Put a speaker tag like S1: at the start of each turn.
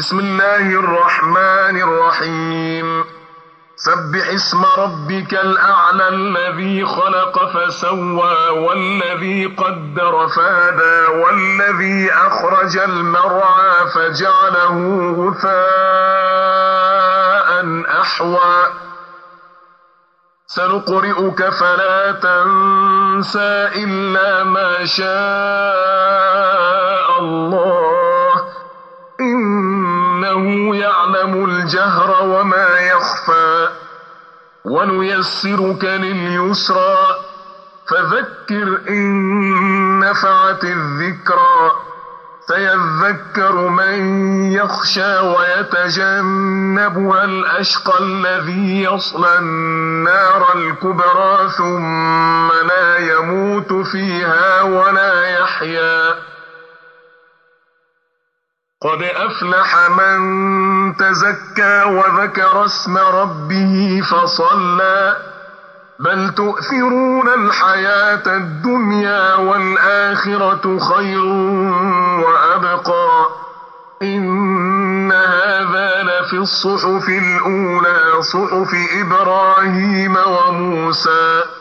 S1: بسم الله الرحمن الرحيم سبح اسم ربك الأعلى الذي خلق فسوى والذي قدر فهدى والذي أخرج المرعى فجعله غثاء أحوى سنقرئك فلا تنسى إلا ما شاء الله إنه يعلم الجهر وما يخفى ونيسرك لليسرى فذكر إن نفعت الذكرى سيذكر من يخشى ويتجنبها الأشقى الذي يصلى النار الكبرى ثم لا يموت فيها ولا يحيا قد أفلح من تزكى وذكر اسم ربه فصلى بل تؤثرون الحياة الدنيا والآخرة خير وأبقى إن هذا لفي الصحف الأولى صحف إبراهيم وموسى